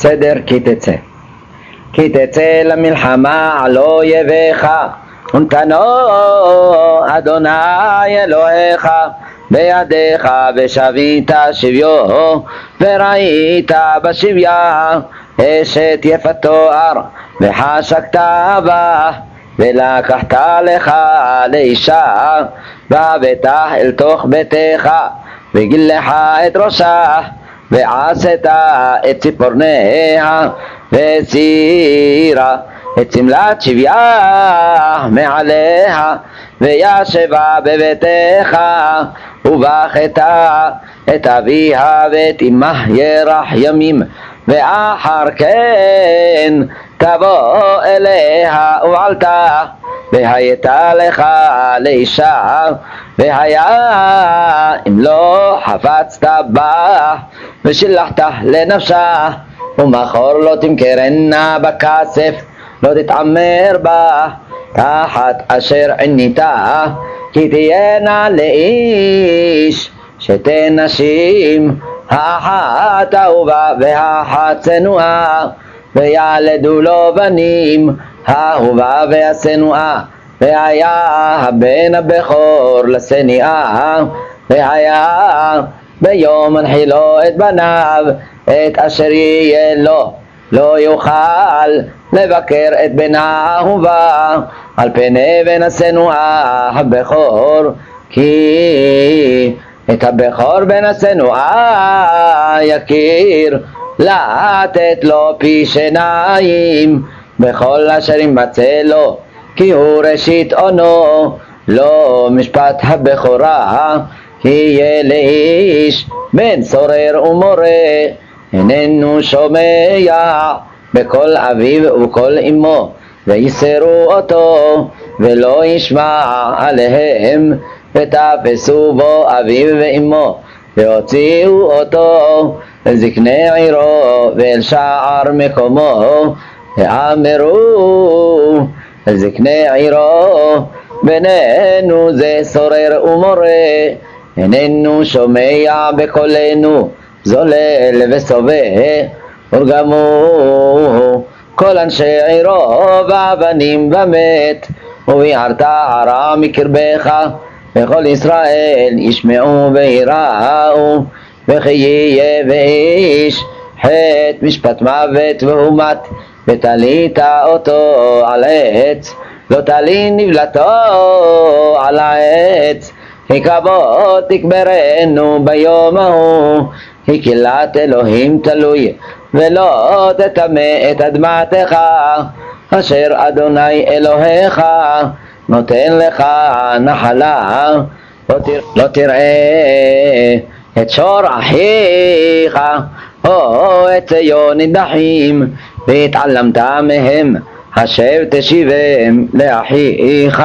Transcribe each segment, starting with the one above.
בסדר? כי תצא למלחמה על אויביך, ונתנו אדוני אלוהיך בידיך, ושבית שביו, וראית בשביה אשת יפת תואר, וחשקת בה, ולקחת לך לאישה, והבאת אל תוך ביתך, וגילך את ראשה, ועשית את ציפורניה, וסירה את סמלת שבייה מעליה, וישבה בביתך, ובכת את אביה ואת אמה ירח ימים, ואחר כן תבוא אליה ועלתה, והייתה לך לאישה, והיה אם לא חפצת בה ושילחת לנפשה, ומחור לא תמכרנה בכסף, לא תתעמר בה, תחת אשר עניתה, כי תהיינה לאיש שתי נשים, האחת אהובה והאחת צנועה, וילדו לו בנים, האהובה והשנואה, והיה הבן הבכור לשנאה, והיה ביום הנחילו את בניו, את אשר יהיה לו, לא יוכל לבקר את בן האהובה על פני בן השנואה הבכור, כי את הבכור בן השנואה יכיר, לתת לו פי שיניים בכל אשר ימצא לו, כי הוא ראשית עונו, לא משפט הבכורה, כי יהיה לאיש בן סורר ומורה, איננו שומע בקול אביו וקול אמו, ויסרו אותו ולא ישמע עליהם, ותפסו בו אביו ואמו, והוציאו אותו אל זקני עירו ואל שער מקומו, ואמרו אל זקני עירו, בינינו זה סורר ומורה, איננו שומע בקולנו, זולל וסובא, ורגמו כל אנשי עירו והבנים ומת, וביערת הרע מקרבך, וכל ישראל ישמעו ויראו, וכי יהיה באיש חטא משפט מוות והומת, ותלית אותו על עץ, לא תלין נבלתו על העץ, כי כבוד תקברנו ביום ההוא, כי קהילת אלוהים תלוי, ולא תטמא את אדמתך, אשר אדוני אלוהיך נותן לך נחלה. לא תראה את שור אחיך, או את ציון נידחים, והתעלמת מהם, השב תשיבם לאחיך.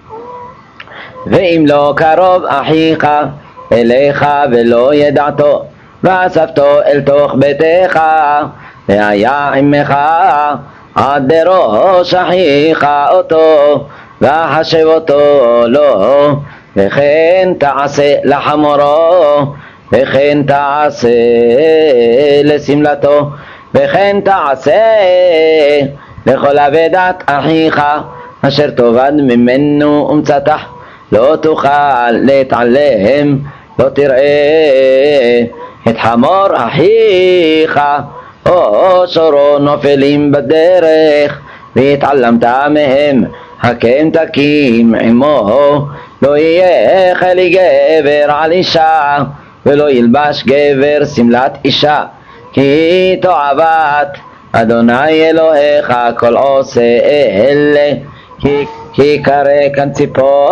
ואם לא קרוב אחיך אליך ולא ידעתו, ואספתו אל תוך ביתך, והיה עמך עד בראש אחיך אותו, והשב אותו לו, וכן תעשה לחמורו, וכן תעשה לשמלתו, וכן תעשה לכל אבדת אחיך, אשר תאבד ממנו ומצאתה, לא תוכל להתעלם. לא תראה את חמור אחיך או שורו נופלים בדרך, והתעלמת מהם, הקם תקים עמו. לא יהיה חלי גבר על אישה, ולא ילבש גבר שמלת אישה, כי תועבת אדוני אלוהיך כל עושה אלה. כי קרא כאן ציפור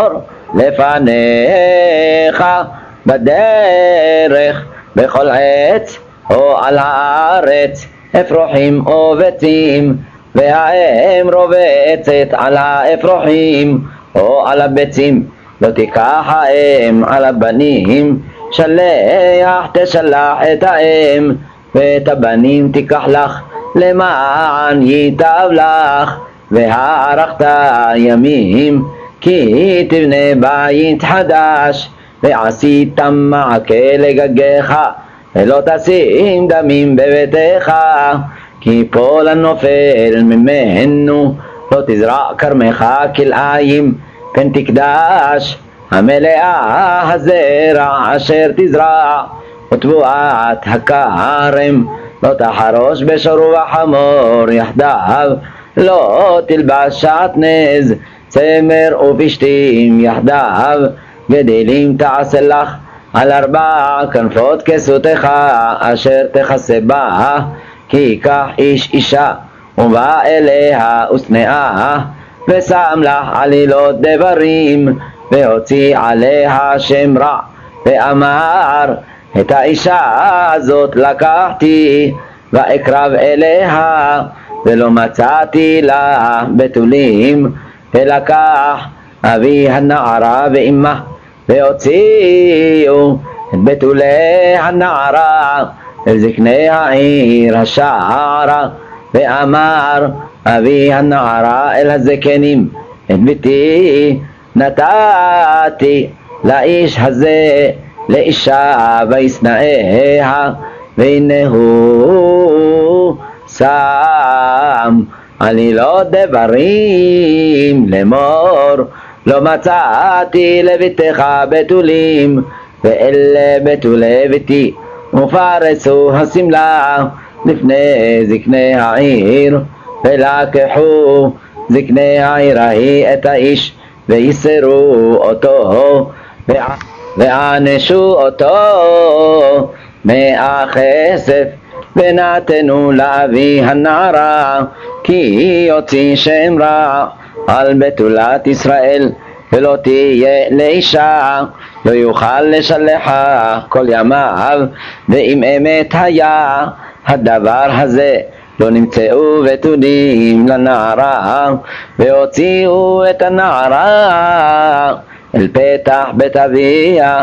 לפניך בדרך, בכל עץ או על הארץ, אפרוחים או ביצים, והאם רובצת על האפרוחים או על הביצים. לא תיקח האם על הבנים, שלח תשלח את האם, ואת הבנים תיקח לך, למען ייטב לך, והארכת ימים, כי תבנה בית חדש, ועשית מעקה לגגיך, ולא תשים דמים בביתך, כי פול הנופל ממנו, לא תזרע כרמך כלאיים, פן תקדש המלאה הזרע אשר תזרע, ותבואת הכרם לא תחרוש בשור ובחמור יחדיו, לא תלבש שעטנז צמר ופשתים יחדיו, גדילים תעשה לך על 4 כנפות כסותך אשר תכסה בה, כי ייקח איש אישה ובא אליה ושנאה, ושם לך עלילות דברים, והוציא עליה שם רע, ואמר את האישה הזאת לקחתי ואקרב אליה, ולא מצאתי לה בתולים, ולקח אבי הנערה ואמה, והוציאו את בתולי הנערה אל זקני העיר השערה, ואמר אבי הנערה אל הזקנים, את ביתי נתתי לאיש הזה לאישה וישנאיה, והנה הוא שם עלילות דברים לאמור, לא מצאתי לביתך בתולים, ואלה בתולי ביתי ופרסו השמלה לפני זקני העיר, ולקחו זקני העיר ההיא את האיש ויסרו אותו וענשו אותו 100 כסף, ונתנו לאבי הנערה, כי יוציא שם רע על בתולת ישראל, ולא תהיה לאישה, לא יוכל לשלחה כל ימיו, ואם אמת היה הדבר הזה, לא נמצאו בתולים לנערה, והוציאו את הנערה אל פתח בית אביה,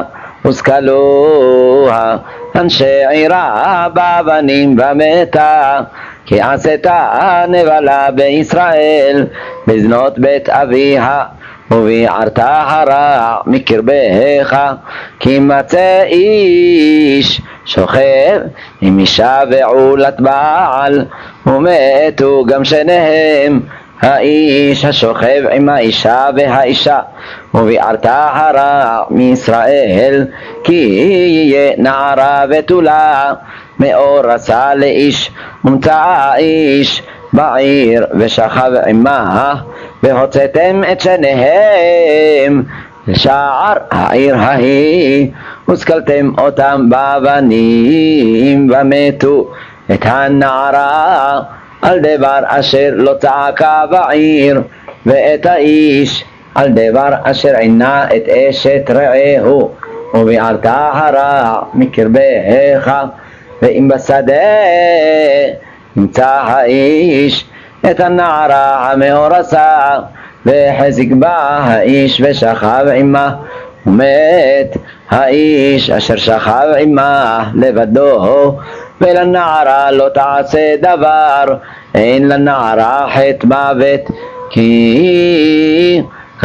וסקלוה אנשי עירה באבנים ומתה, כי עשתה נבלה בישראל בזנות בית אביה, וביערת הרע מקרבך, כי מצא איש שוכב עם אישה ועולת בעל, ומתו גם שניהם, האיש השוכב עם האישה והאישה, וביערת הרע מישראל, כי יהיה נערה בתולה, מאור עשה לאיש, ומצא איש בעיר ושכב עמה, והוצאתם את שניהם לשער העיר ההיא, וסקלתם אותם באבנים, ומתו את הנערה על דבר אשר לא צעקה בעיר, ואת האיש על דבר אשר עינה את אשת רעהו, וביערת הרע מקרבך. ואם בשדה נמצא האיש את הנערה המאורסה, והחזיק בה האיש ושכב עמה, ומת האיש אשר שכב עמה לבדו, ולנערה לא תעשה דבר, אין לנערה חטא מוות, כי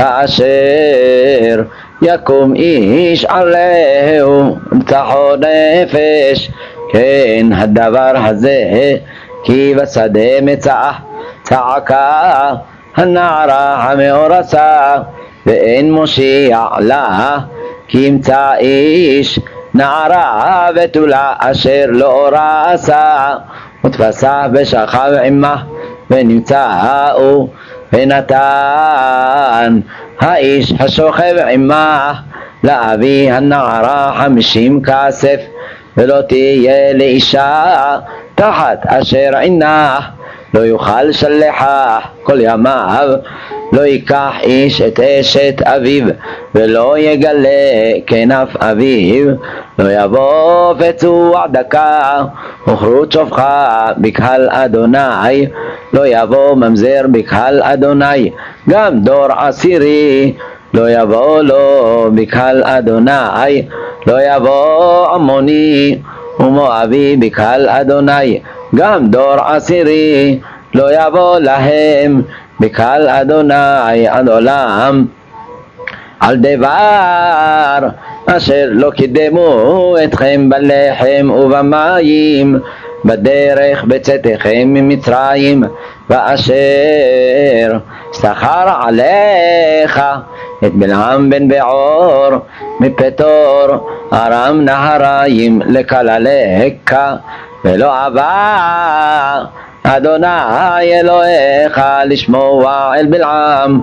כאשר יקום איש עליהו רצחו נפש, כן הדבר הזה, כי בשדה מצאה צעקה הנערה המאורסה, ואין מושיע לה, כי ימצא איש נערה בתולה אשר לא אורסה, ותפסה ושכב עמה, ונמצאו, ונתן האיש השוכב עמה לאבי הנערה 50 כסף, ולא תהיה לאישה תחת אשר עינה, לא יוכל שלחה כל ימיו, לא ייקח איש את אשת אביו, ולא יגלה כנף אביו, לא יבוא פצוע דקה, וכרות שופחה בקהל אדוני, לא יבוא ממזר בקהל אדוני, גם דור עשירי לא יבוא לו בקהל אדוני, לא יבוא עמוני ומואבי בקהל אדוני, גם דור עשירי לא יבוא להם בקהל אדוני עד עולם. על דבר אשר לא קידמו אתכם בלחם ובמים, בדרך בצאתכם ממצרים, ואשר שכר עליך את בלעם בן בעור מפתור ארם נהריים לקללך, ולא אבא אדוני אלוהיך לשמוע אל בלעם,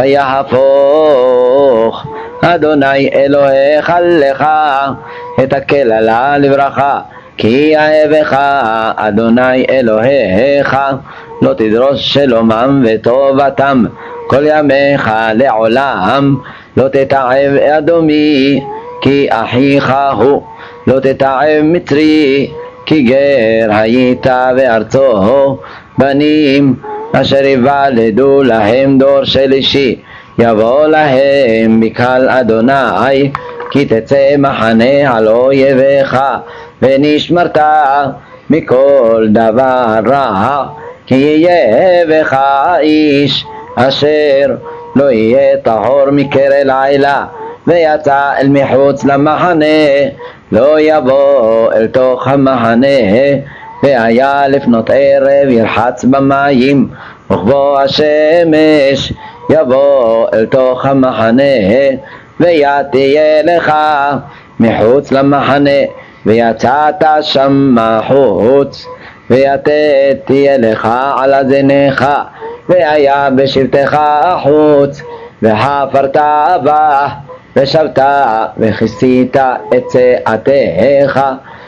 ויהפוך אדוני אלוהיך לך את הקללה לברכה, כי אהבך אדוני אלוהיך, לא תדרוש שלומם וטובתם כל ימיך לעולם, לא תתעב אדומי כי אחיך הוא, לא תתעב מצרי כי גר היית בארצו, בנים אשר יוולדו להם דור שלישי יבוא להם מקהל אדוני, כי תצא מחנה על אויביך ונשמרת מכל דבר רע, כי יהיה בך איש אשר לא יהיה טהור מקרא לילה, ויצא אל מחוץ למחנה, לא יבוא אל תוך המחנה, והיה לפנות ערב ירחץ במים, וכבוא השמש יבוא אל תוך המחנה, ויתהיה לך מחוץ למחנה, ויצאת שם מחוץ, ויתת תהיה לך על אזניך, והיה בשבתך חוץ, וחפרת בה, ושבת וכיסית את צאתך,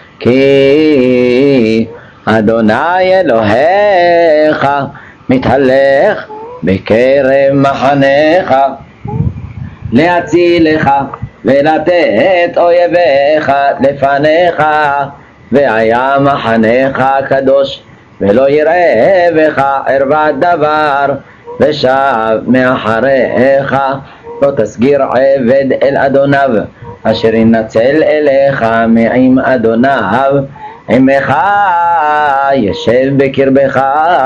כי אדוני אלוהיך מתהלך בקרב מחניך, להצילך ולתת אויביך לפניך, והיה מחניך קדוש, ולא יראה בך ערוות דבר, ושב מאחריך, לא תסגיר עבד אל אדוניו, אשר ינצל אליך מעם אדוניו, עמך ישב בקרבך,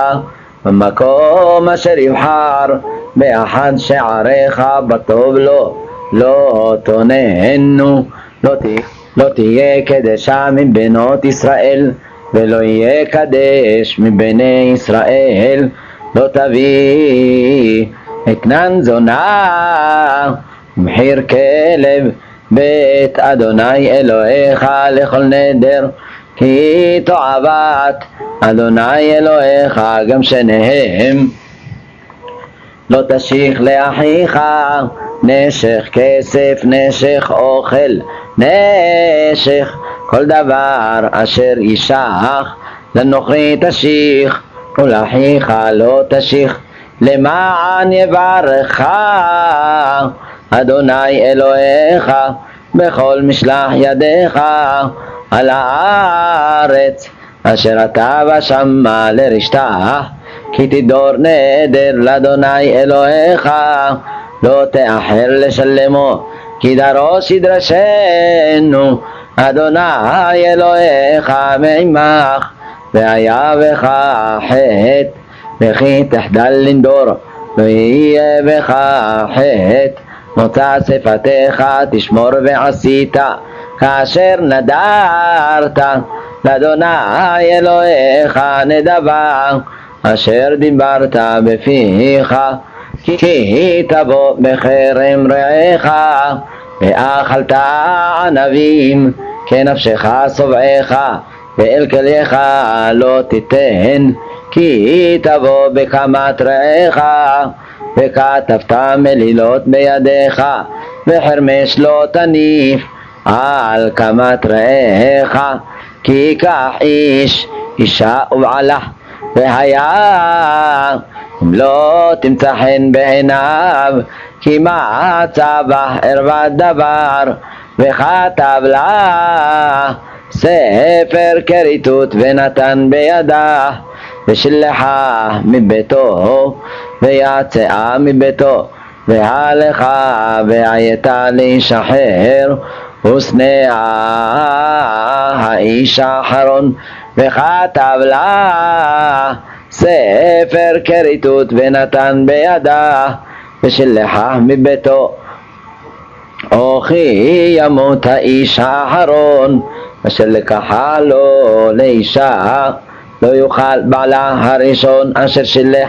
במקום אשר יבחר, באחד שעריך בטוב לו, לא תוננו, לא תהיה קדשה מבנות ישראל, ולא יהיה קדש מבני ישראל, לא תביא אתנן זונה ומחיר כלב בית אדוני אלוהיך לכל נדר, כי תועבת אדוני אלוהיך גם שניהם. לא תשיך לאחיך נשך כסף, נשך אוכל, נשך כל דבר אשר ישך, לנוכרי תשיך ולאחיך לא תשיך, למען יברך אדוני אלוהיך בכל משלח ידיך על הארץ אשר אתה בשמה לרשתה, כי תדור נדר לאדוני אלוהיך, לא תאחר לשלמו, כי דרוש ידרשנו אדוני אלוהיך מעמך, והיה בך חטא וכי תחדל לנדור, לא יהיה בך חטא, מוצא שפתיך תשמור ועשית, כאשר נדרת לאדוני אלוהיך נדבה, אשר דיברת בפיך, כי תבוא בכרם רעך, ואכלת ענבים כנפשך שובעך, ואל כליך לא תיתן, כי תבוא בקמת רעך, וכתבת מלילות בידיך, וחרמש לא תניף על קמת רעך, כי ייקח איש אישה ובעלה, והיה אם לא תמצא חן בעיניו, כי מצא בה ערוות דבר, וכתב לה ספר כריתות ונתן בידה, ושלחה מביתו ויצאה מביתו, והלכה והייתה להישחר, ושנאה האיש האחרון, וכתב לה ספר כריתות ונתן בידה, ושלחה מביתו. וכי ימות האיש האחרון אשר לקחה לו לאישה, לא יוכל בעלה הראשון אשר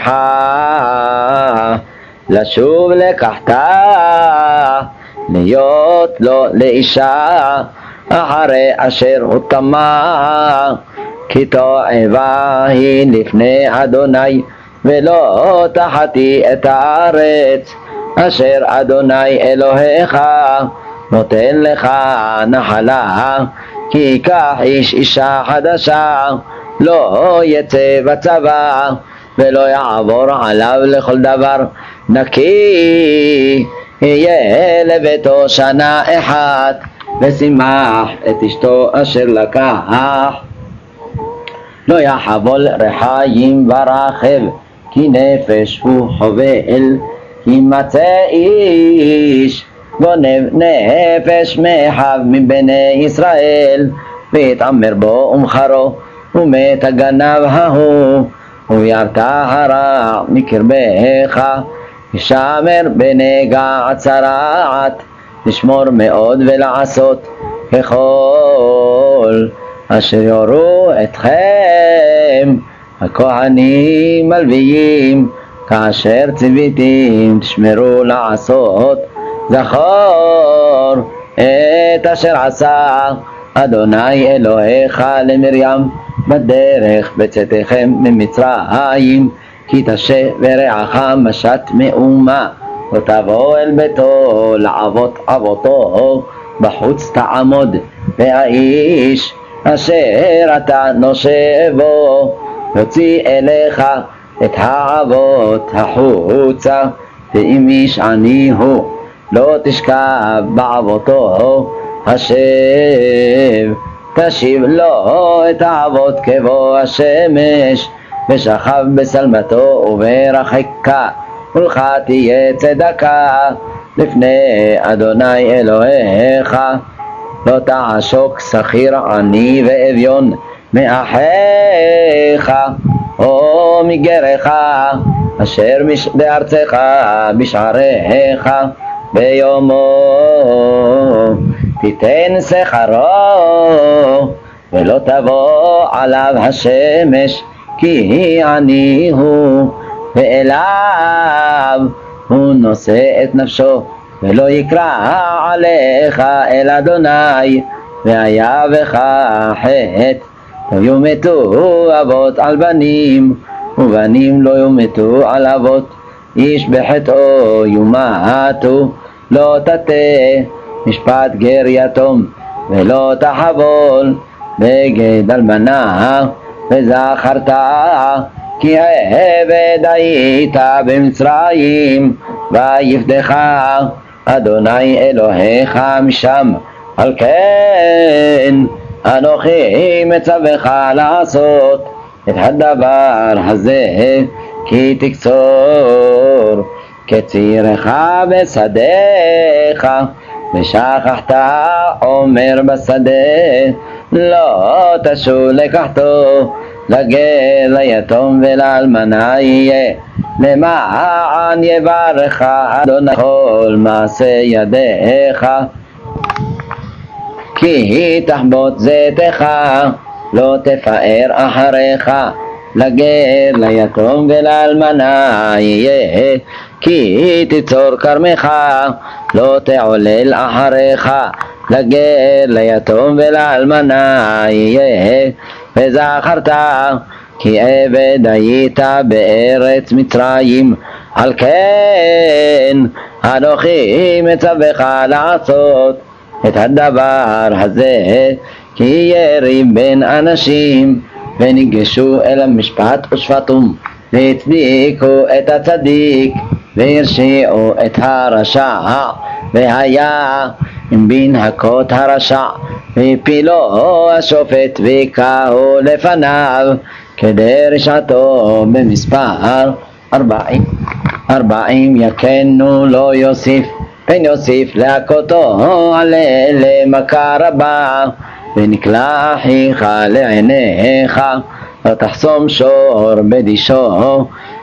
שלחה לשוב לקחתה, להיות לו לאישה אחרי אשר הוא טמא, כי תועבה היא לפני אדוני, ולא תחתי את הארץ אשר אדוני אלוהיך נותן לך נחלה. כי ייקח איש אישה חדשה, לא יצא בצבא, ולא יעבור עליו לכל דבר נקי, יהיה לביתו שנה אחת, ושימח את אשתו אשר לקח. לא יחבול רחיים ברכב, כי נפש הוא חובל. כי מצא איש גונב נפש מאחיו מבני ישראל, והתעמר בו ומחרו, ומת הגנב ההוא. וירתע הרע מקרבך, ישמר בנגע צרעת, לשמור מאוד ולעשות ככל אשר יורו אתכם הכהנים הלוויים, כאשר ציוויתם תשמרו לעשות. זכור את אשר עשה אדוני אלוהיך למרים בדרך בצאתכם ממצרים, כי תשה ורעך משת מאומה, ותבוא אל ביתו לעבוד עבודתו, בחוץ תעמוד, והאיש אשר אתה נושב בו יוציא אליך את העבוד החוצה. ואם איש עני הוא, לא תשכב בעבודתו, תשיב לו את העבוד כבוא השמש, ושכב בשלמתו וברחקה, ולך תהיה צדקה לפני אדוני אלוהיך. לא תעשוק שכיר עני ואביון מאחיך או מגרך, אשר בארצך בשעריך, ביומו תיתן שכרו, ולא תבוא עליו השמש, כי עני הוא, ואליו הוא נושא את נפשו, ולא יקרא עליך אל אדוני, והיה בך חטא. ויומתו אבות על בנים, ובנים לא יומתו על אבות. איש בחטאו יומתו, לא תטה משפט גר יתום, ולא תחבול בגד אלמנה. וזכרת כי העבד היית במצרים, ויפדך אדוני אלוהיך משם. על כן אנוכי מצווך לעשות את הדבר הזה, כי תקצור קצירך בשדך, ושכחת עומר בשדה, לא תשוב לקחתו. לגר ליתום ולאלמנה יהיה, למען יברך אדוני כל מעשה ידיך. כי תחבוט זיתך, לא תפאר אחריך. לגר ליתום ולאלמנה יהיה, כי תצור כרמך, לא תעולל אחריך. לגר ליתום ולאלמנה יהיה. וזכרת כי עבד היית בארץ מצרים, על כן אנוכי מצווך לעשות את הדבר הזה. כי יריב בין אנשים, וניגשו אל המשפט ושפטום, והצדיקו את הצדיק, והרשיעו את הרשע. והיה עם בנהקות הרשע, והפילו השופט ויקהו לפניו, כדי רשעתו במספר 40 יקנו לא יוסיף, פן יוסיף להכותו על אלה מכה רבה. ונקלע אחיך לעיניך, לא תחסום שור בדישו,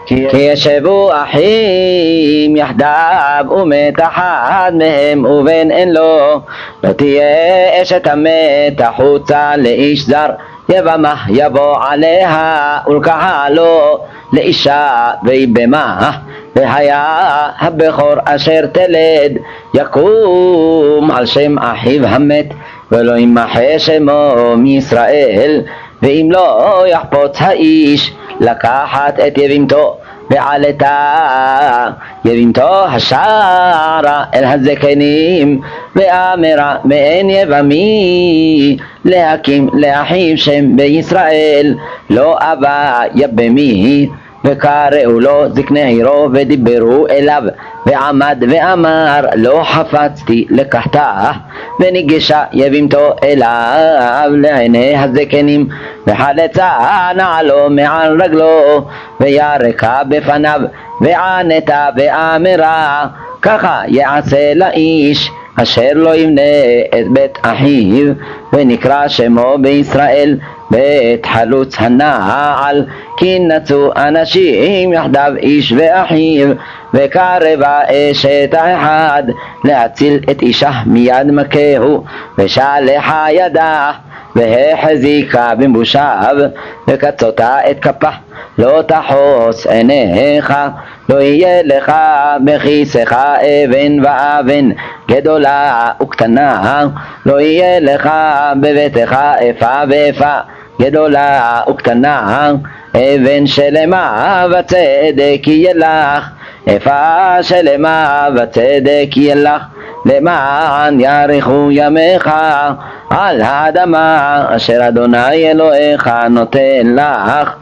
כי ישבו אחים יחדיו ומת אחד מהם ובן אין לו, לא תהיה אשת המת החוצה לאיש זר, יבמה יבוא עליה ולקחה לו לאישה ויבמה, והיה הבכור אשר תלד יקום על שם אחיו המת, ולא ימחה שמו מישראל, ואם לא יחפוץ האיש לקחת את יבימתו, ועלתה יבימתו השערה אל הזקנים, ואמרה מאין יבמי להקים לאחיו שם בישראל, לא אבא יבמי, וקראו לו זקני עירו ודיברו אליו, ועמד ואמר לא חפצתי לקחתה, וניגשה יבימתו אליו לעיני הזקנים, וחלצה נעלו מעל רגלו וירקה בפניו, וענתה ואמרה ככה יעשה לאיש אשר לא יבנה את בית אחיו, ונקרא שמו בישראל בית חלוץ הנעל, כי נצאו אנשים יחדיו איש ואחיו, וקרבה אשת האחד להציל את אישה מיד מכהו, ושלחה ידה והחזיקה במבושיו, וקצותה את כפה לא תחוס עיניך, לא יהיה לך בכיסך אבן ואבן גדולה וקטנה, לא יהיה לך בביתך איפה ואיפה גדולה וקטנה, אבן שלמה וצדק יהיה לך, איפה שלמה וצדק יהיה לך, למען יאריכו ימיך על האדמה אשר אדוני אלוהיך נותן לך.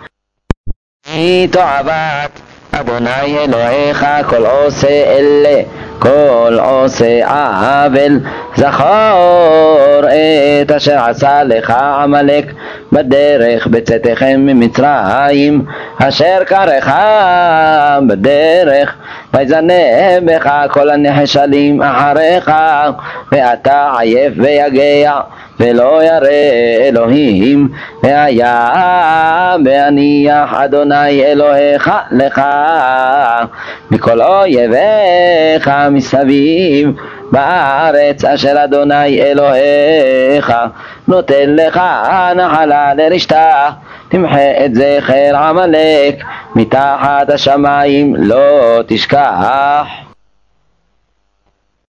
תועבת אדוני אלוהיך כל עושה אלה, כל עושה עוול, זכור את אשר עשה לך עמלק בדרך בצאתכם ממצרים, אשר קרך בדרך, ויזנב בך כל הנחשלים אחריך, ואתה עייף ויגע ולא ירא אלוהים, והיה בהניח אדוני אלוהיך לך מכל אויביך מסביב בארץ אשר אדוני אלוהיך נותן לך נחלה לרשתה, תמחה את זכר עמלק מתחת השמיים לא תשכח.